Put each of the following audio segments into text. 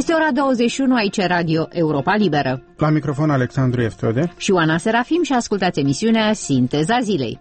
Este ora 21, aici Radio Europa Liberă. La microfon Alexandru Eftode și Oana Serafim și ascultați emisiunea Sinteza Zilei.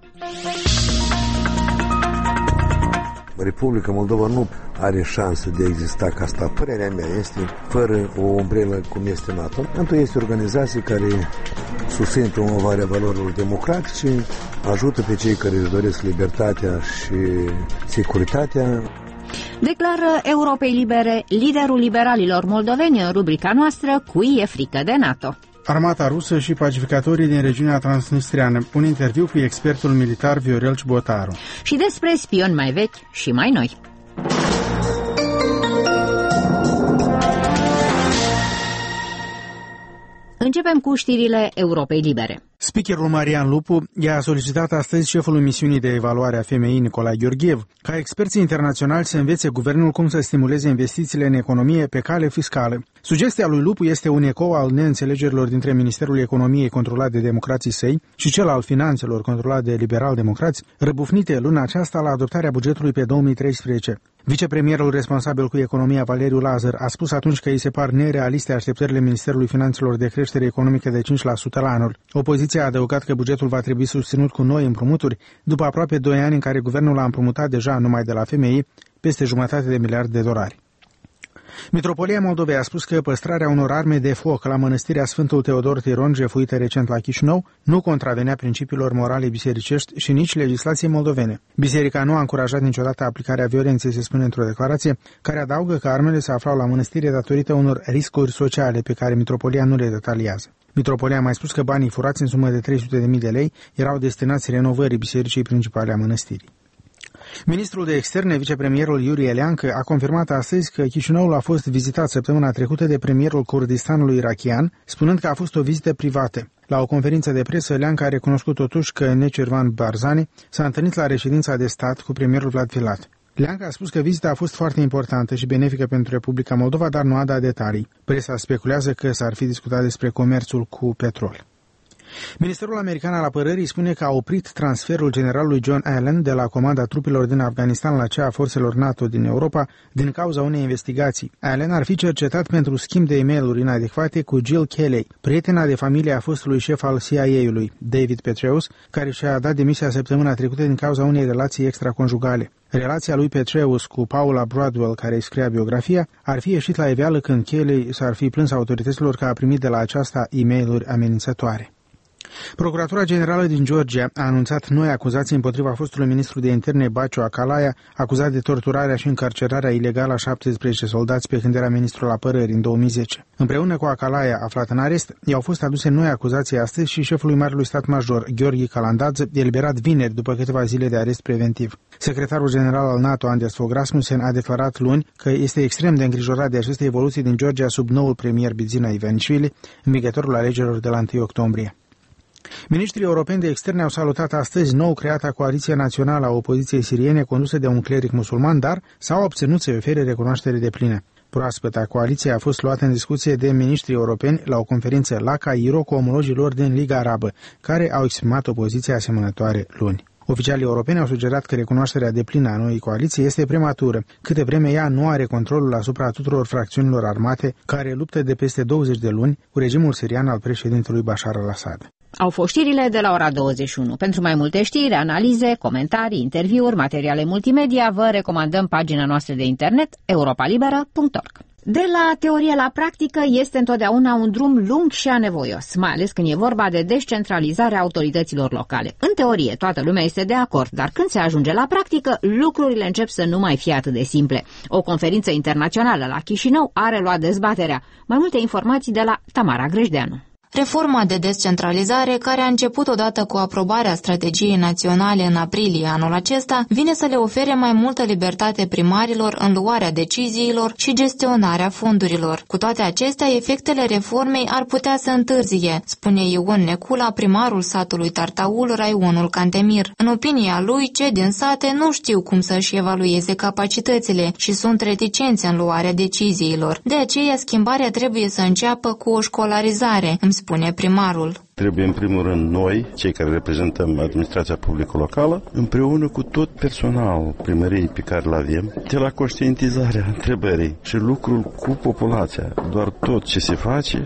Republica Moldova nu are șansă de a exista ca stat. Părerea mea este fără o umbrelă cum este NATO. NATO este o organizație care susține promovarea valorilor democratice, ajută pe cei care își doresc libertatea și securitatea. Declară Europei Libere liderul liberalilor moldoveni în rubrica noastră Cui e frică de NATO. Armata rusă și pacificatorii din regiunea transnistreană. Un interviu cu expertul militar Viorel Cibotaru. Și despre spioni mai vechi și mai noi. Începem cu știrile Europei Libere. Speakerul Marian Lupu i-a solicitat astăzi șefului misiunii de evaluare a FMI, Nicolae Gheorghiev, ca experții internaționali să învețe guvernul cum să stimuleze investițiile în economie pe cale fiscală. Sugestia lui Lupu este un ecou al neînțelegerilor dintre Ministerul Economiei controlat de democrații săi și cel al finanțelor controlat de liberal-democrați, răbufnite luna aceasta la adoptarea bugetului pe 2013. Vicepremierul responsabil cu economia, Valeriu Lazar, a spus atunci că îi se par nerealiste așteptările Ministerului Finanțelor de creștere economică de 5% la anul. Opoziția a adăugat că bugetul va trebui susținut cu noi împrumuturi, după aproape 2 ani în care guvernul a împrumutat deja numai de la FMI peste $1,5 miliarde. Mitropolia Moldovei a spus că păstrarea unor arme de foc la mănăstirea Sfântul Teodor Tiron, jefuită recent la Chișinău, nu contravenea principiilor morale bisericești și nici legislației moldovene. Biserica nu a încurajat niciodată aplicarea violenței, se spune într-o declarație, care adaugă că armele se aflau la mănăstire datorită unor riscuri sociale pe care Mitropolia nu le detaliază. Mitropolia a mai spus că banii furați în sumă de 300.000 de lei erau destinați renovării bisericii principale a mănăstirii. Ministrul de Externe, vicepremierul Iurie Leancă, a confirmat astăzi că Chișinăul a fost vizitat săptămâna trecută de premierul Kurdistanului irachian, spunând că a fost o vizită privată. La o conferință de presă, Leancă a recunoscut totuși că Necirvan Barzani s-a întâlnit la reședința de stat cu premierul Vlad Filat. Leancă a spus că vizita a fost foarte importantă și benefică pentru Republica Moldova, dar nu a dat detalii. Presa speculează că s-ar fi discutat despre comerțul cu petrol. Ministerul American al Apărării spune că a oprit transferul generalului John Allen de la comanda trupelor din Afganistan la cea a forțelor NATO din Europa din cauza unei investigații. Allen ar fi cercetat pentru schimb de e-mail-uri inadecvate cu Jill Kelly, prietena de familie a fostului șef al CIA-ului, David Petraeus, care și-a dat demisia săptămâna trecută din cauza unei relații extraconjugale. Relația lui Petraeus cu Paula Broadwell, care îi scria biografia, ar fi ieșit la iveală când Kelly s-ar fi plâns autorităților că a primit de la aceasta e-mail-uri amenințătoare. Procuratura Generală din Georgia a anunțat noi acuzații împotriva fostului ministru de interne Bacio Akalaia, acuzat de torturarea și încarcerarea ilegală a 17 soldați pe când era ministrul apărării în 2010. Împreună cu Akalaia, aflat în arest, i-au fost aduse noi acuzații astăzi și șefului Marelui Stat Major, Gheorghe Calandadze, eliberat vineri după câteva zile de arest preventiv. Secretarul general al NATO, Anders Fogh Rasmussen, a declarat luni că este extrem de îngrijorat de aceste evoluții din Georgia sub noul premier Bidzina Ivanishvili, învigătorul alegerilor de la 1 octombrie. Ministrii europeni de externe au salutat astăzi nou creata coaliție națională a opoziției siriene condusă de un cleric musulman, dar s-au obținut să-i ofere recunoaștere deplină. Proaspăta coaliție a fost luată în discuție de ministrii europeni la o conferință la Cairo cu omologii lor din Liga Arabă, care au exprimat o poziție asemănătoare luni. Oficialii europeni au sugerat că recunoașterea deplină a noii coaliții este prematură, câte vreme ea nu are controlul asupra tuturor fracțiunilor armate care luptă de peste 20 de luni cu regimul sirian al președintelui Bashar al-Assad. Au fost știrile de la ora 21. Pentru mai multe știri, analize, comentarii, interviuri, materiale multimedia, vă recomandăm pagina noastră de internet europalibera.org. De la teorie la practică este întotdeauna un drum lung și anevoios, mai ales când e vorba de descentralizarea autorităților locale. În teorie, toată lumea este de acord, dar când se ajunge la practică, lucrurile încep să nu mai fie atât de simple. O conferință internațională la Chișinău a reluat dezbaterea. Mai multe informații de la Tamara Grejdeanu. Reforma de descentralizare, care a început odată cu aprobarea strategiei naționale în aprilie anul acesta, vine să le ofere mai multă libertate primarilor în luarea deciziilor și gestionarea fondurilor. Cu toate acestea, efectele reformei ar putea să întârzie, spune Ion Necula, primarul satului Tartaul, raionul Cantemir. În opinia lui, cei din sate nu știu cum să-și evalueze capacitățile și sunt reticenți în luarea deciziilor. De aceea, schimbarea trebuie să înceapă cu o școlarizare, îmi spune primarul. Trebuie în primul rând noi, cei care reprezentăm administrația publică locală, împreună cu tot personalul primăriei pe care îl avem, de la conștientizarea întrebării și lucrul cu populația. Doar tot ce se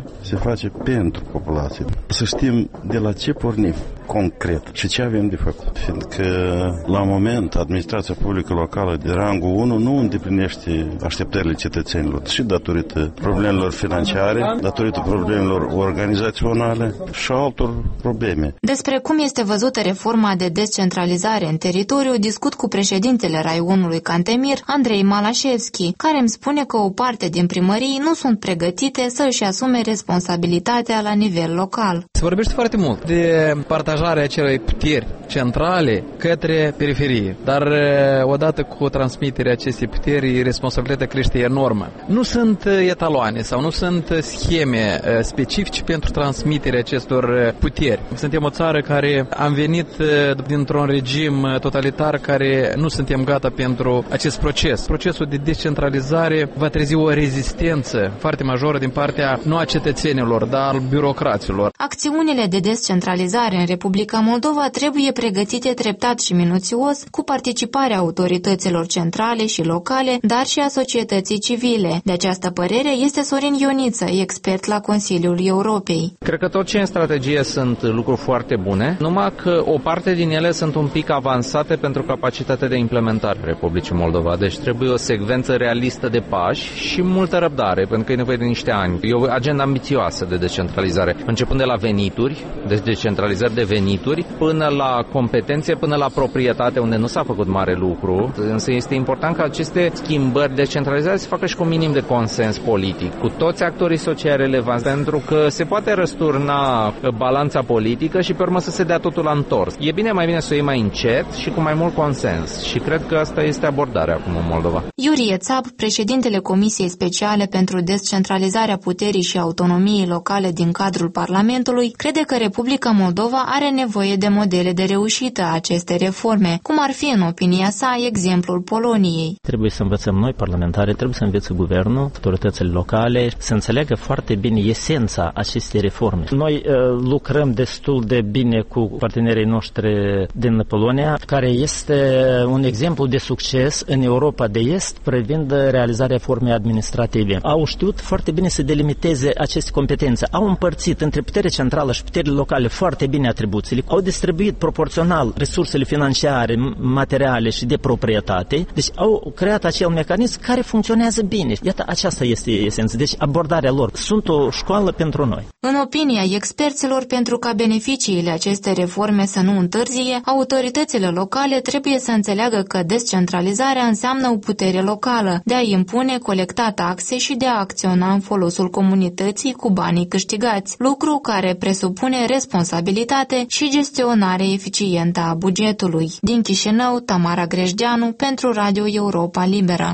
face pentru populație. Să știm de la ce pornim concret și ce avem de făcut. Fiindcă la moment administrația publică locală de rangul 1 nu îndeplinește așteptările cetățenilor și datorită problemelor financiare, datorită problemelor organizaționale și altor probleme. Despre cum este văzută reforma de descentralizare în teritoriu, discut cu președintele raionului Cantemir, Andrei Malașevski, care îmi spune că o parte din primării nu sunt pregătite să își asume responsabilitatea la nivel local. Se vorbește foarte mult de partajarea acelei puteri centrale către periferie, dar odată cu transmiterea acestei puteri, responsabilitatea crește enormă. Nu sunt etaloane sau nu sunt scheme specifice pentru transmiterea acestor puteri. Suntem o țară care am venit dintr-un regim totalitar care nu suntem gata pentru acest proces. Procesul de descentralizare va trezi o rezistență foarte majoră din partea nu a cetățenilor, dar al birocraților. Acțiunile de descentralizare în Republica Moldova trebuie pregătite treptat și minuțios, cu participarea autorităților centrale și locale, dar și a societății civile. De această părere este Sorin Ioniță, expert la Consiliul Europei. Cred că tot ce în strategie sunt lucruri foarte bune, numai că o parte din ele sunt un pic avansate pentru capacitatea de implementare Republicii Moldova. Deci trebuie o secvență realistă de pași și multă răbdare, pentru că e nevoie de niște ani. E o agenda ambițioasă de descentralizare, începând de la venituri, deci descentralizări de venituri, până la competențe, până la proprietate, unde nu s-a făcut mare lucru. Însă este important ca aceste schimbări descentralizate să facă și cu minim de consens politic, cu toți actorii sociali relevanți, pentru că se poate răsturna balanța politică și pe urmă să se dea totul la întors. E bine, mai bine să o iei mai încet și cu mai mult consens. Și cred că asta este abordarea acum în Moldova. Iurie Țap, președintele Comisiei Speciale pentru Descentralizarea Puterii și Autonomiei Locale din cadrul Parlamentului, crede că Republica Moldova are nevoie de modele de reușită a acestei reforme, cum ar fi, în opinia sa, exemplul Poloniei. Trebuie să învățăm noi, parlamentari, trebuie să învețe guvernul, autoritățile locale, să înțeleagă foarte bine esența acestei reforme. Noi lucrăm destul de bine cu partenerii noștri din Polonia, care este un exemplu de succes în Europa de Est privind realizarea reformei administrative. Au știut foarte bine să delimiteze aceste competențe. Au împărțit între puterea centrală și puterile locale foarte bine atribuțiile. Au distribuit proporțional resursele financiare, materiale și de proprietate. Deci au creat acel mecanism care funcționează bine. Iată, aceasta este esența. Deci abordarea lor sunt o școală pentru noi. În opinia experților, pentru ca beneficiile acestei reforme să nu întârzie, autoritățile locale trebuie să înțeleagă că descentralizarea înseamnă o putere locală, de a impune, colecta taxe și de a acționa în folosul comunității cu banii câștigați, lucru care presupune responsabilitate și gestionare eficientă a bugetului. Din Chișinău, Tamara Grejdeanu, pentru Radio Europa Liberă.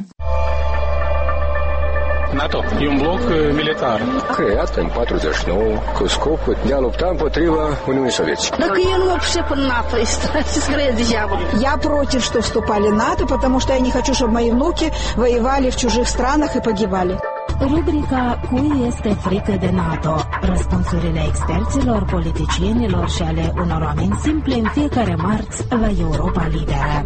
NATO e un bloc militar creat în 49 cu scopul de a lupta împotriva Uniunii Sovietice. Так и он вообще по НАТО, Я против, что вступали в НАТО, потому что я не хочу, чтобы мои внуки воевали в чужих странах и погибали. Rubrica Cui este frică de NATO? Răspunsurile experților, politicienilor și ale unor oameni simpli în fiecare marți la Europa Liberă.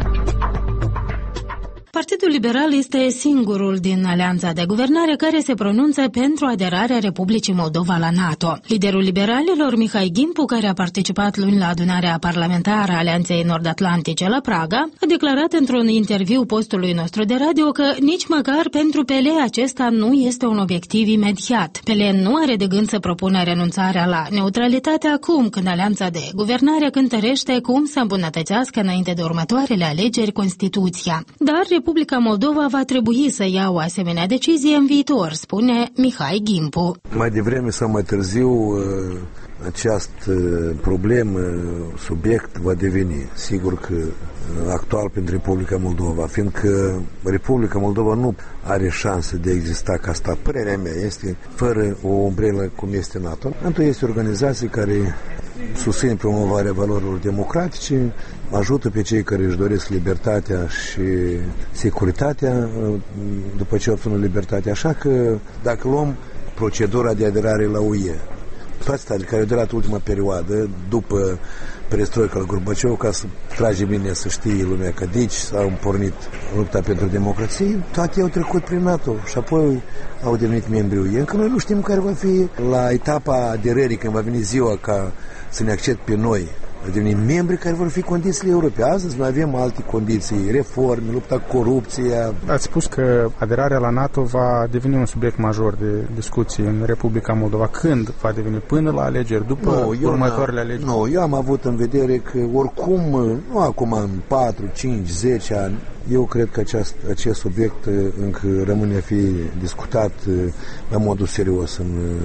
Partidul Liberal este singurul din alianța de guvernare care se pronunță pentru aderarea Republicii Moldova la NATO. Liderul liberalilor, Mihai Gimpu, care a participat luni la adunarea parlamentară a Alianței Nord-Atlantice la Praga, a declarat într-un interviu postului nostru de radio că nici măcar pentru PL acesta nu este un obiectiv imediat. PL nu are de gând să propună renunțarea la neutralitate acum, când alianța de guvernare cântărește cum să îmbunătățească înainte de următoarele alegeri Constituția. Dar Republica Moldova va trebui să ia o asemenea decizie în viitor, spune Mihai Gimpu. Mai devreme sau mai târziu această problemă, subiect va deveni, sigur că actual pentru Republica Moldova, fiindcă Republica Moldova nu are șanse de a exista ca asta. Părerea mea este fără o umbrelă cum este NATO. NATO este o organizație care susține promovarea valorilor democratice, ajută pe cei care își doresc libertatea și securitatea după ce obținut libertatea. Așa că dacă luăm procedura de aderare la UE, toate statele care au durat ultima perioadă după perestroica lui Gorbaciov, ca să trage bine să știe lumea că deci s-au pornit lupta pentru democrație, toate au trecut prin NATO și apoi au devenit membri UE. Încă noi nu știm care va fi la etapa aderării, când va veni ziua ca să ne accepte pe noi a deveni membri, care vor fi condițiile europene. Astăzi noi avem alte condiții, reforme, lupta cu corupția. Ați spus că aderarea la NATO va deveni un subiect major de discuții în Republica Moldova. Când va deveni? Până la alegeri? După următoarele alegeri? Nu, eu am avut în vedere că oricum, nu acum în 4, 5, 10 ani, eu cred că acest subiect încă rămâne a fi discutat la modul serios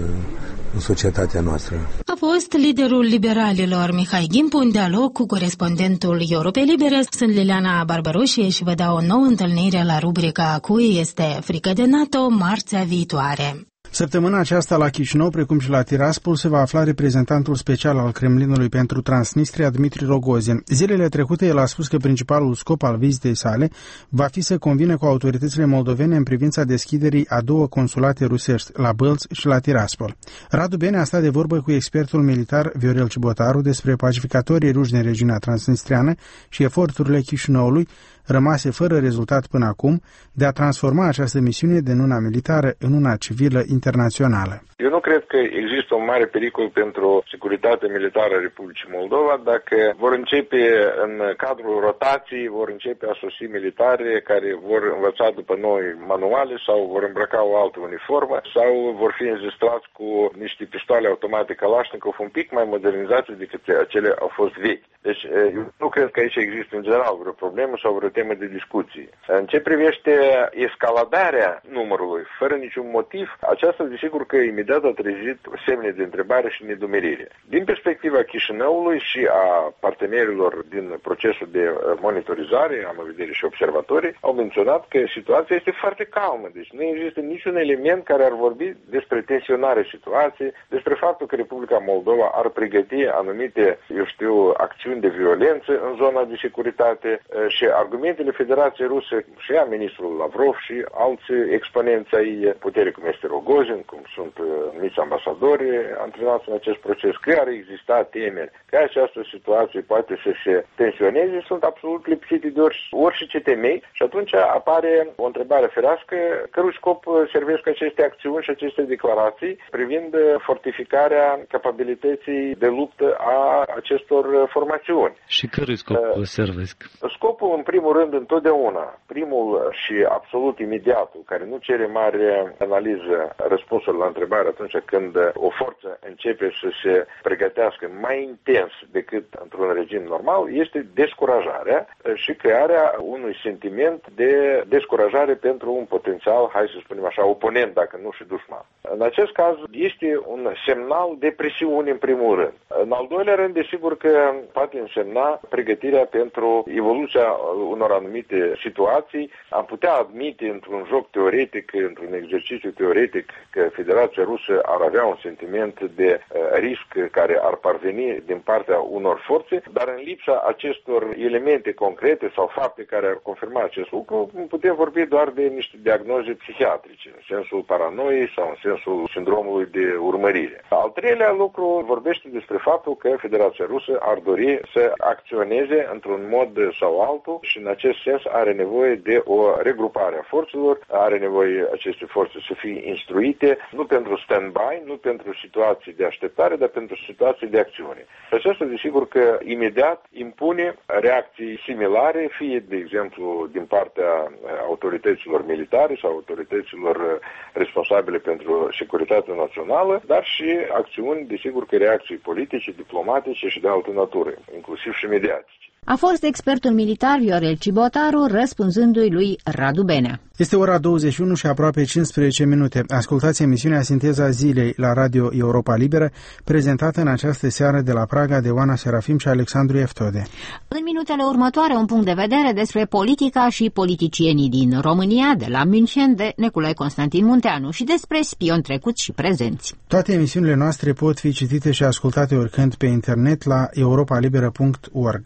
în societatea noastră. A fost liderul liberalilor Mihai Gimpu în dialog cu corespondentul Europei Libere. Sunt Liliana Barbaroșie și vă dau o nouă întâlnire la rubrica Cui este frică de NATO marțea viitoare. Săptămâna aceasta la Chișinău, precum și la Tiraspol, se va afla reprezentantul special al Kremlinului pentru Transnistria, Dmitri Rogozin. Zilele trecute, el a spus că principalul scop al vizitei sale va fi să convină cu autoritățile moldovene în privința deschiderii a 2 consulate rusești, la Bălți și la Tiraspol. Radu Bene a stat de vorbă cu expertul militar Viorel Cibotaru despre pacificatorii ruși din regiunea transnistriană și eforturile Chișinăului, rămase fără rezultat până acum, de a transforma această misiune din una militară în una civilă internațională. Eu nu cred că există un mare pericol pentru securitatea militară a Republicii Moldova dacă vor începe în cadrul rotației, vor începe a sosi militare care vor învăța după noi manuale sau vor îmbrăca o altă uniformă sau vor fi înzestrați cu niște pistoale automate Kalashnikov un pic mai modernizate decât acele au fost vechi. Deci eu nu cred că aici există în general vreo problemă sau vreo temă de discuții. În ce privește escaladarea numărului, fără niciun motiv, aceasta desigur că imediat a trezit semne de întrebare și nedumerire. Din perspectiva Chișinăului și a partenerilor din procesul de monitorizare, am în vedere și observatorii, au menționat că situația este foarte calmă, deci nu există niciun element care ar vorbi despre tensionarea situației, despre faptul că Republica Moldova ar pregăti anumite, acțiuni de violență în zona de securitate și argumentele Federației Ruse și a ministrului Lavrov și alți exponenți ai puterii, cum este Rogozin, cum sunt numiți ambasadori antrenați în acest proces, că ar exista temeri că această situație poate să se tensioneze, sunt absolut lipsite de orice temei și atunci apare o întrebare ferească, cărui scop servesc aceste acțiuni și aceste declarații privind fortificarea capabilității de luptă a acestor formațiuni. Și cărui scop servesc? Scopul, în primul rând, întotdeauna, primul și absolut imediatul, care nu cere mare analiză, răspunsul la întrebare atunci când o forță începe să se pregătească mai intens decât într-un regim normal, este descurajarea și crearea unui sentiment de descurajare pentru un potențial, hai să spunem așa, oponent, dacă nu și dușman. În acest caz este un semnal de presiune în primul rând. În al doilea rând, desigur că poate însemna pregătirea pentru evoluția unor anumite situații. Am putea admite într-un joc teoretic, într-un exercițiu teoretic, că Federația Rusă ar avea un sentiment de risc care ar parveni din partea unor forțe, dar în lipsa acestor elemente concrete sau fapte care ar confirma acest lucru, putem vorbi doar de niște diagnoze psihiatrice, în sensul paranoiei sau în sensul sindromului de urmărire. Al treilea lucru vorbește despre faptul că Federația Rusă ar dori să acționeze într-un mod sau altul și în acest sens are nevoie de o regrupare a forțelor, are nevoie aceste forțe să fie instruite, nu pentru stand-by, nu pentru situații de așteptare, dar pentru situații de acțiune. Și aceasta, desigur că imediat impune reacții similare, fie, de exemplu, din partea autorităților militare sau autorităților responsabile pentru securitatea națională, dar și acțiuni, desigur că reacții politice, diplomatice și de altă natură, inclusiv și mediatice. A fost expertul militar Viorel Cibotaru răspunzându-i lui Radu Benea. Este ora 21 și aproape 15 minute. Ascultați emisiunea Sinteza Zilei la Radio Europa Liberă, prezentată în această seară de la Praga de Oana Serafim și Alexandru Eftode. În minutele următoare, un punct de vedere despre politica și politicienii din România, de la München, de Nicolae Constantin Munteanu și despre spioni trecuți și prezenți. Toate emisiunile noastre pot fi citite și ascultate oricând pe internet la europalibera.org.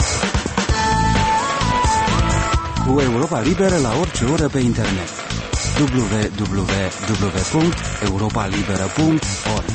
Cu Europa Liberă la orice oră pe internet. www.europalibera.org.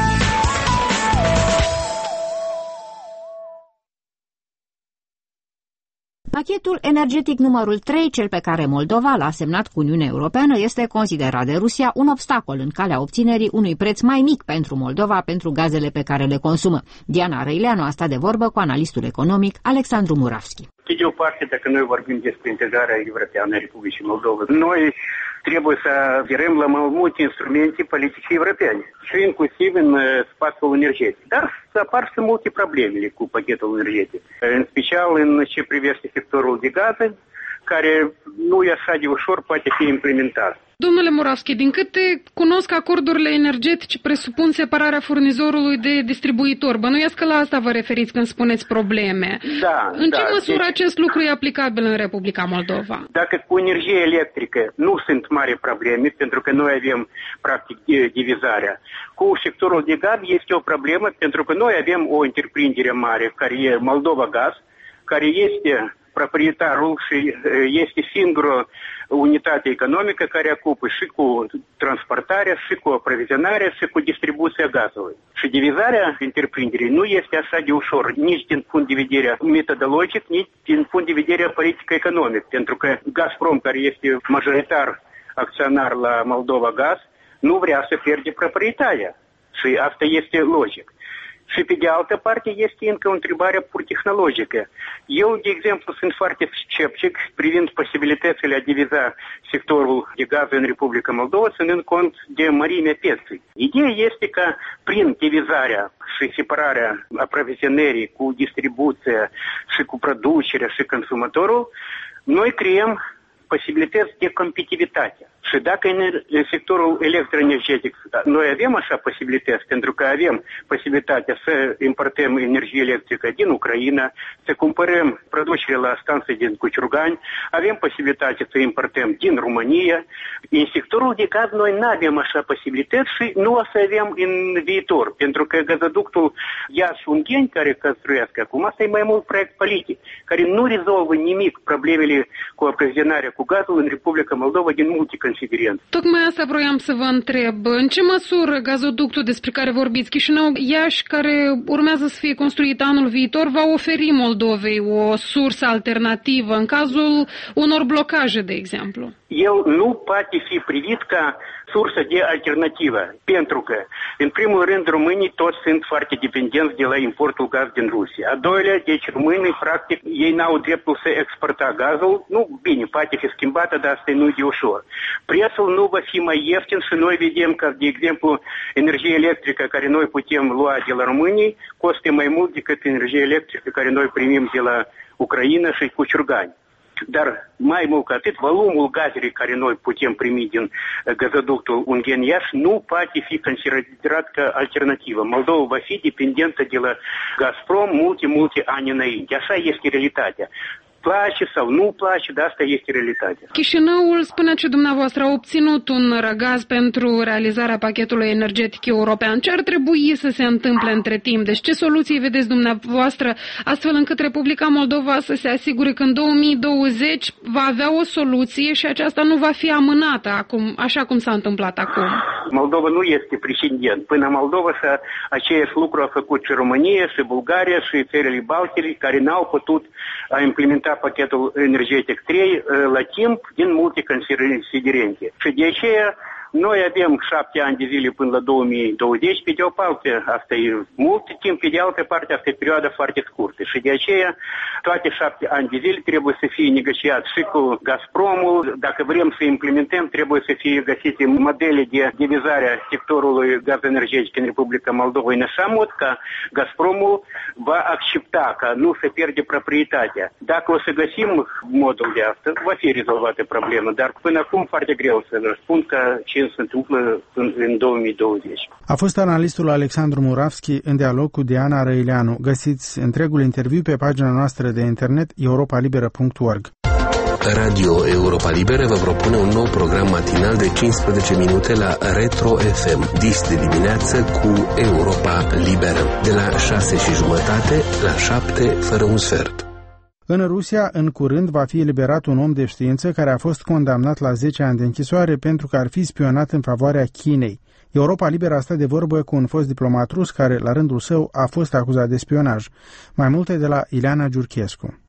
Pachetul energetic numărul 3, cel pe care Moldova l-a semnat cu Uniunea Europeană, este considerat de Rusia un obstacol în calea obținerii unui preț mai mic pentru Moldova pentru gazele pe care le consumă. Diana Răileanu a stat de vorbă cu analistul economic Alexandru Muravski. Pe de o parte, dacă noi vorbim despre integrarea europeană a Republicii Moldova, noi trebuie să aderăm la mai multe instrumente politice europene și inclusiv în spațiul energetic. Dar apar și multe probleme cu pachetul energetic, în special în ce privește sectorul de gaze, care nu e așa de ușor poate fi implementat. Domnule Muravski, din câte cunosc, acordurile energetice presupun separarea furnizorului de distribuitor. Bănuiesc că la asta vă referiți când spuneți probleme. Da. În ce măsură acest lucru e aplicabil în Republica Moldova? Dacă cu energie electrică nu sunt mari probleme, pentru că noi avem practic divizarea, cu sectorul de gaz este o problemă, pentru că noi avem o întreprindere mare, care e Moldova Gaz, care este proprietarul și este singura unitate economică care ocupă și cu transportarea, și cu aprovizionarea, și cu distribuția gazului. Și divizarea întreprinderii nu este așa de ușor, nici din punct de vedere metodologic, nici din punct de vedere politic-economic, pentru că Gazprom, care este majoritar acționar la Moldova Gaz, nu vrea să pierde proprietatea. Și asta este logic. Și pe de altă parte este încă o întrebare pur tehnologică. Eu, de exemplu, sunt foarte sceptic privind posibilitățile a diviza sectorul de gaze în Republica Moldova, ținând cont de mărimea pieței. Ideea este că prin divizarea și separarea aprovizionării cu distribuția și cu producerea și consumatorul, noi creăm posibilități de competitivitate. Și dacă în sectorul electroenergetic noi avem așa posibilități, pentru că avem posibilitatea să importăm energie electrică din Ucraina, să cumpărăm producerea la stanțe din Cuciurgani, avem posibilitatea să importăm din România. În sectorul de gaz noi nu avem așa posibilități și nu o să avem în viitor, pentru că gazoductul Iași-Ungheni, care construiesc acum, asta e mai mult proiect politic, care nu rezolvă nimic problemele cu aprovizionarea cu gazul în Republica Moldova din multe considerențe. Tocmai asta vroiam să vă întreb. În ce măsură gazoductul despre care vorbiți, Chișinău-Iași, care urmează să fie construit anul viitor, va oferi Moldovei o sursă alternativă în cazul unor blocaje, de exemplu? El nu poate fi privit ca sursă de alternativă, pentru că, în primul rând, românii toți sunt foarte dependenți de la importul gaz din Rusia. A doilea, deci românii, practic, ei n-au dreptul să exporta gazul. Nu, bine, poate fi schimbată, dar asta nu e de ușor. Prețul nu va fi mai ieftin și noi vedem că, de exemplu, energia electrică care noi putem lua de la românii costă mai mult decât energia electrică care noi primim de la Ucraina și Cuciurgani. Dar mai mult ca atât, volumul gazelor care noi putem primi din gazoductul Ungheni-Iași nu poate fi considerat ca alternativă. Moldova va fi dependentă de la Gazprom multe ani înainte. Așa este realitatea. Place sau nu place, dar asta este realitatea. Chișinăul, spuneați și dumneavoastră, a obținut un răgaz pentru realizarea pachetului energetic european. Ce ar trebui să se întâmple între timp? Deci ce soluții vedeți dumneavoastră astfel încât Republica Moldova să se asigure că în 2020 va avea o soluție și aceasta nu va fi amânată acum, așa cum s-a întâmplat acum? Moldova nu este precedent. Până Moldova aceeași lucru a făcut și România, și Bulgaria, și țările Baltice, care n-au putut implementa pachetul energetic 3 la timp din multe considerente. Și de aceea noi avem 7 ani de zile până la 2020, pe de o parte asta e mult timp, pe de altă parte asta e perioada foarte scurtă. Și de aceea toate 7 ani de zile trebuie să fie negociat și cu Gazpromul. Dacă vrem să implementăm, trebuie să fie găsite modele de divizare a sectorului gaz energetic în Republica Moldova în așa mod că Gazpromul va accepta că nu se pierde proprietatea. Dacă o să găsim modul de asta, va fi rezolvată problema, dar până acum foarte greu să răspund că ce se întâmplă în 2020. A fost analistul Alexandru Muravski în dialog cu Diana Răileanu. Găsiți întregul interviu pe pagina noastră de internet europalibera.org. Radio Europa Liberă vă propune un nou program matinal de 15 minute la Retro FM, dis de dimineață cu Europa Liberă, de la 6:30 la 7 fără un sfert. În Rusia, în curând, va fi eliberat un om de știință care a fost condamnat la 10 ani de închisoare pentru că ar fi spionat în favoarea Chinei. Europa Liberă a stat de vorbă cu un fost diplomat rus care, la rândul său, a fost acuzat de spionaj. Mai multe de la Ileana Giurchescu.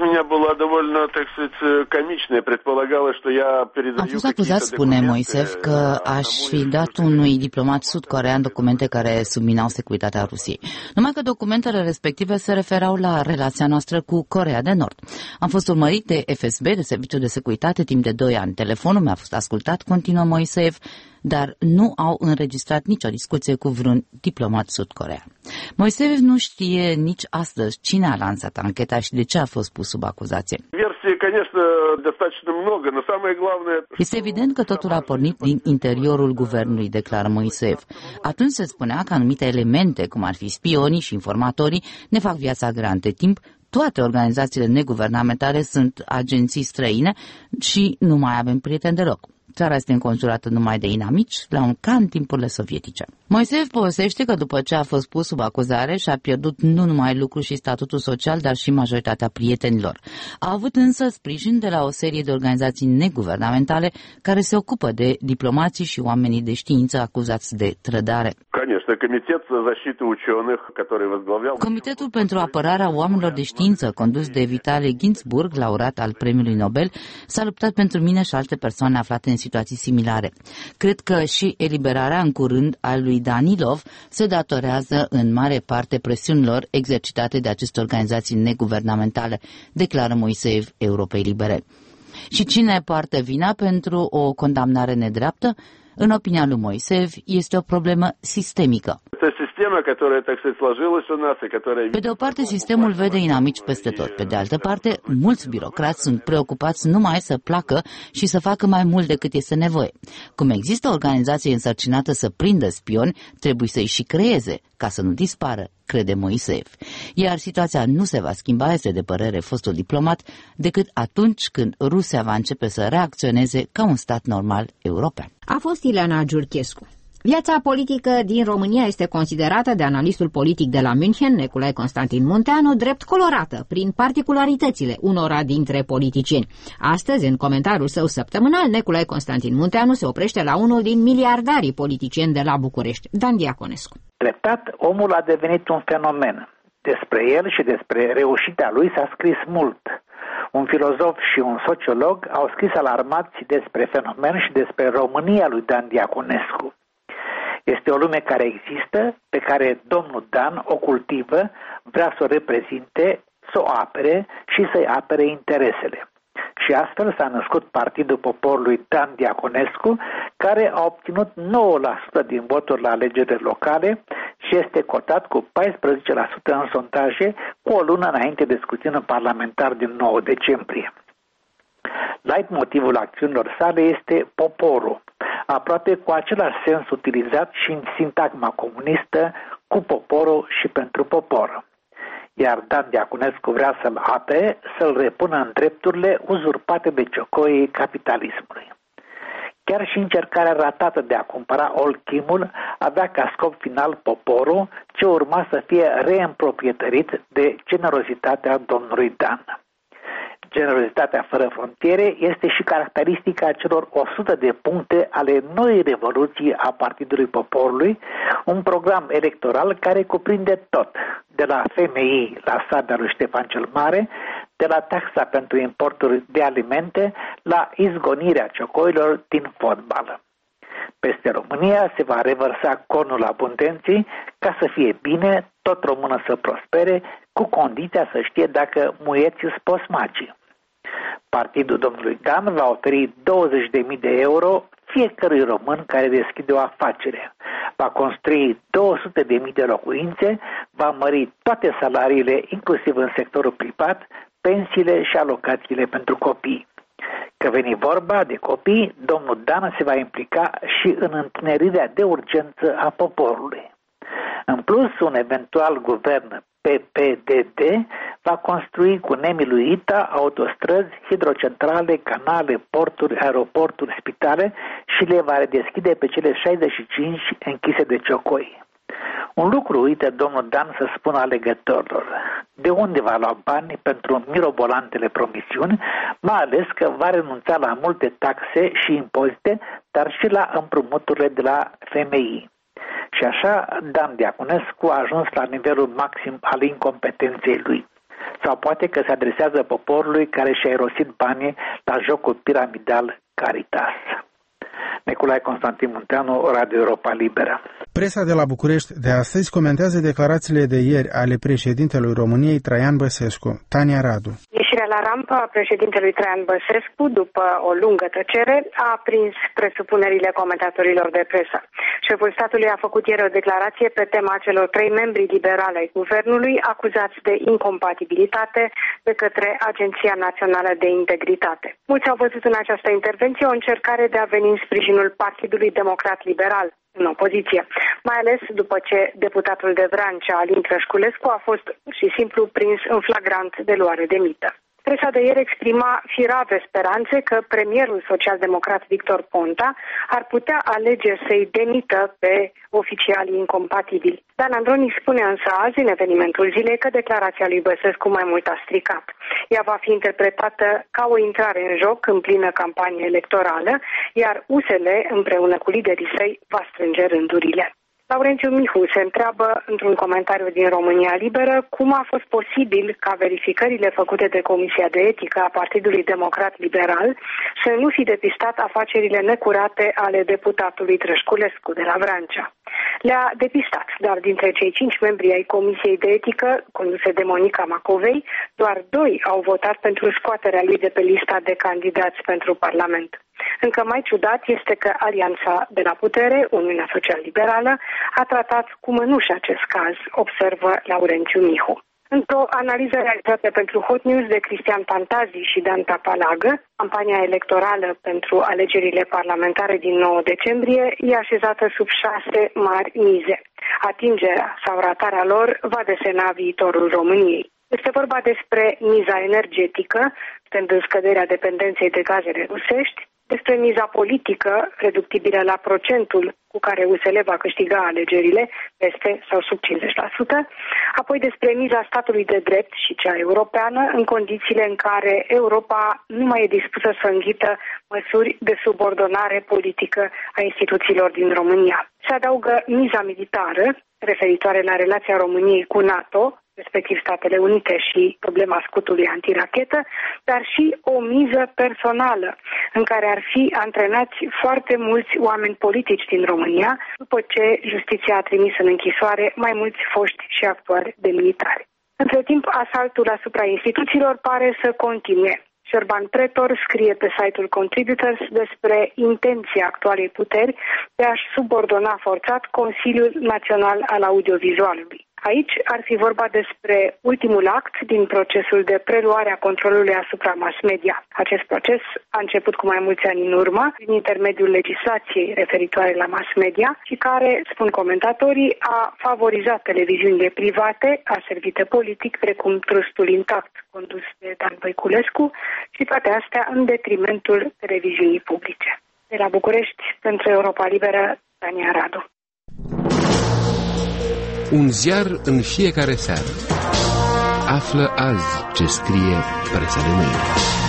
Am fost acuzat, spune Moisev, că aș fi dat unui diplomat sud-corean documente care subminau securitatea Rusiei. Numai că documentele respective se referau la relația noastră cu Coreea de Nord. Am fost urmărit de FSB, de Serviciul de Securitate, timp de 2 ani. Telefonul mi-a fost ascultat, continuă Moisev, dar nu au înregistrat nicio discuție cu vreun diplomat sud-corean. Moisev nu știe nici astăzi cine a lansat ancheta și de ce a fost pus sub acuzație. Este evident că totul a pornit din interiorul guvernului, declară Moisev. Atunci se spunea că anumite elemente, cum ar fi spionii și informatorii, ne fac viața grea. Între timp, toate organizațiile neguvernamentale sunt agenții străine și nu mai avem prieteni deloc. Țara este înconjurată numai de inamici, ca în timpurile sovietice. Moisev povestește că după ce a fost pus sub acuzare și-a pierdut nu numai lucrul și statutul social, dar și majoritatea prietenilor. A avut însă sprijin de la o serie de organizații neguvernamentale care se ocupă de diplomații și oamenii de știință acuzați de trădare. Comitetul pentru apărarea oamenilor de știință, condus de Vitali Ginzburg, laureat al Premiului Nobel, s-a luptat pentru mine și alte persoane aflate în situații similare. Cred că și eliberarea în curând a lui Danilov se datorează în mare parte presiunilor exercitate de aceste organizații neguvernamentale, declară Moisev Europei Libere. Și cine poartă vina pentru o condamnare nedreaptă? În opinia lui Moisev, este o problemă sistemică. Pe de o parte, sistemul vede inamici peste tot. Pe de altă parte, mulți birocrați sunt preocupați numai să placă și să facă mai mult decât este nevoie. Cum există o organizație însărcinată să prindă spioni, trebuie să-i și creeze, ca să nu dispară, crede Moisev. Iar situația nu se va schimba, este de părere fostul diplomat, decât atunci când Rusia va începe să reacționeze ca un stat normal european. A fost Ileana Giurchescu. Viața politică din România este considerată de analistul politic de la München, Nicolae Constantin Munteanu, drept colorată prin particularitățile unora dintre politicieni. Astăzi, în comentariul său săptămânal, Nicolae Constantin Munteanu se oprește la unul din miliardarii politicieni de la București, Dan Diaconescu. Treptat, omul a devenit un fenomen. Despre el și despre reușita lui s-a scris mult. Un filozof și un sociolog au scris alarmați despre fenomen și despre România lui Dan Diaconescu. Este o lume care există, pe care domnul Dan o cultivă, vrea să o reprezinte, să o apere și să-i apere interesele. Și astfel s-a născut Partidul Poporului Dan Diaconescu, care a obținut 9% din voturi la alegerile locale și este cotat cu 14% în sondaje, cu o lună înainte de scrutinul parlamentar din 9 decembrie. Leitmotivul acțiunilor sale este poporul, aproape cu același sens utilizat și în sintagma comunistă, cu poporul și pentru popor. Iar Dan Diaconescu vrea să-l apere, să-l repună în drepturile uzurpate de ciocoii capitalismului. Chiar și încercarea ratată de a cumpăra Olchimul avea ca scop final poporul, ce urma să fie reîmproprietărit de generozitatea domnului Dan. Generozitatea fără frontiere este și caracteristica celor 100 de puncte ale noii revoluții a Partidului Poporului, un program electoral care cuprinde tot, de la FMI la sabia lui Ștefan cel Mare, de la taxa pentru importuri de alimente, la izgonirea ciocoilor din fotbal. Peste România se va revărsa conul abundenței ca să fie bine, tot română să prospere, cu condiția să știe dacă muieții spos magii. Partidul domnului Dan va oferi 20.000 de euro fiecărui român care deschide o afacere. Va construi 200.000 de locuințe, va mări toate salariile, inclusiv în sectorul privat, pensiile și alocațiile pentru copii. Că veni vorba de copii, domnul Dan se va implica și în întinerirea de urgență a poporului. În plus, un eventual guvern PPDD va construi cu nemiluita autostrăzi, hidrocentrale, canale, porturi, aeroporturi, spitale și le va redeschide pe cele 65 închise de ciocoi. Un lucru uite domnul Dan să spună alegătorilor: de unde va lua bani pentru mirobolantele promisiuni, mai ales că va renunța la multe taxe și impozite, dar și la împrumuturile de la FMI. Și așa Dan Diaconescu a ajuns la nivelul maxim al incompetenței lui. Sau poate că se adresează poporului care și-a irosit banii la jocul piramidal Caritas. Nicolae Constantin Munteanu, Radio Europa Liberă. Presa de la București de astăzi comentează declarațiile de ieri ale președintelui României Traian Băsescu. Tania Radu. Ieșirea la rampă a președintelui Traian Băsescu, după o lungă tăcere, a aprins presupunerile comentatorilor de presă. Șeful statului a făcut ieri o declarație pe tema celor 3 membri liberali ai guvernului acuzați de incompatibilitate de către Agenția Națională de Integritate. Mulți au văzut în această intervenție o încercare de a veni în sprijinul Partidului Democrat Liberal în opoziție, mai ales după ce deputatul de Vrancea, Alin Crășculescu, a fost și simplu prins în flagrant de luare de mită. Presa de ieri exprima firave speranțe că premierul social-democrat Victor Ponta ar putea alege să-i demită pe oficialii incompatibili. Dan Androni spune însă azi, în evenimentul zilei, că declarația lui Băsescu mai mult a stricat. Ea va fi interpretată ca o intrare în joc în plină campanie electorală, iar USL, împreună cu liderii săi, va strânge rândurile. Laurențiu Mihu se întreabă într-un comentariu din România Liberă cum a fost posibil ca verificările făcute de Comisia de Etică a Partidului Democrat Liberal să nu fi depistat afacerile necurate ale deputatului Trășculescu de la Vrancea. Le-a depistat, dar dintre cei 5 membri ai Comisiei de Etică, conduse de Monica Macovei, doar 2 au votat pentru scoaterea lui de pe lista de candidați pentru Parlament. Încă mai ciudat este că Alianța de la Putere, Uniunea Social-Liberală, a tratat cu mănuși acest caz, observă Laurențiu Mihu. Într-o analiză realizată pentru Hot News de Cristian Pantazi și Dan Tapalagă, campania electorală pentru alegerile parlamentare din 9 decembrie e așezată sub 6 mari mize. Atingerea sau ratarea lor va desena viitorul României. Este vorba despre miza energetică, stând în scăderea dependenței de gazele rusești, despre miza politică, reductibilă la procentul cu care USL va câștiga alegerile, peste sau sub 50%, apoi despre miza statului de drept și cea europeană, în condițiile în care Europa nu mai e dispusă să înghită măsuri de subordonare politică a instituțiilor din România. Se adaugă miza militară, referitoare la relația României cu NATO, respectiv Statele Unite și problema scutului antirachetă, dar și o miză personală, în care ar fi antrenați foarte mulți oameni politici din România, după ce justiția a trimis în închisoare mai mulți foști și actuali de militari. Între timp, asaltul asupra instituțiilor pare să continue. Șerban Pretor scrie pe site-ul Contributors despre intenția actualei puteri de a-și subordona forțat Consiliul Național al Audiovizualului. Aici ar fi vorba despre ultimul act din procesul de preluare a controlului asupra mass media. Acest proces a început cu mai mulți ani în urmă, prin intermediul legislației referitoare la mass media și care, spun comentatorii, a favorizat televiziunile private, aservite politic, precum Trustul Intact, condus de Dan Băiculescu, și toate astea în detrimentul televiziunii publice. De la București, pentru Europa Liberă, Tania Radu. Un ziar în fiecare seară. Află azi ce scrie presa de mâine.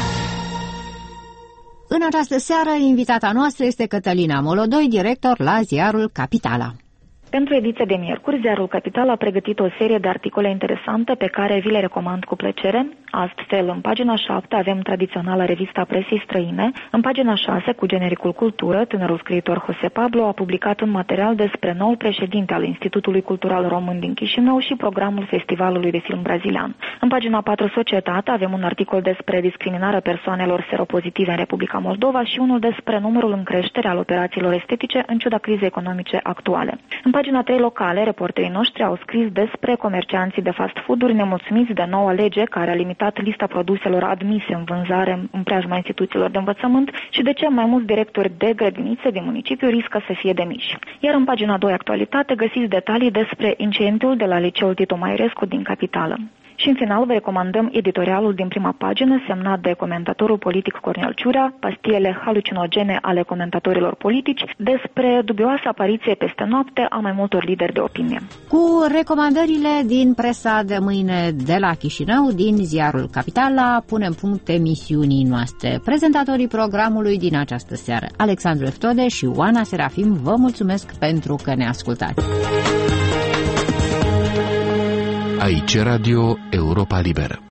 În această seară, invitata noastră este Cătălina Molodoi, director la ziarul Capitala. Pentru ediția de miercuri, ziarul Capital a pregătit o serie de articole interesante pe care vi le recomand cu plăcere. Astfel, în pagina 7 avem tradiționala revista presei străine. În pagina 6, cu genericul Cultură, tânărul scriitor José Pablo a publicat un material despre noul președinte al Institutului Cultural Român din Chișinău și programul Festivalului de Film Brazilian. În pagina 4, Societate, avem un articol despre discriminarea persoanelor seropozitive în Republica Moldova și unul despre numărul în creștere al operațiilor estetice în ciuda crizei economice actuale. În pagina 3, Locale, reporterii noștri au scris despre comercianții de fast food-uri nemulțumiți de noua lege care a limitat lista produselor admise în vânzare în preajma instituțiilor de învățământ și de ce mai mulți directori de grădinițe din municipiu riscă să fie demiși. Iar în pagina 2, Actualitate, găsiți detalii despre incendiul de la liceul Tito Mairescu din Capitală. Și în final vă recomandăm editorialul din prima pagină semnat de comentatorul politic Cornel Ciurea, pastiele halucinogene ale comentatorilor politici, despre dubioasa apariție peste noapte a mai multor lideri de opinie. Cu recomandările din presa de mâine de la Chișinău, din ziarul Capitala, punem punct emisiunii noastre. Prezentatorii programului din această seară, Alexandru Eftode și Oana Serafim, vă mulțumesc pentru că ne ascultați. Aici Radio Europa Liberă.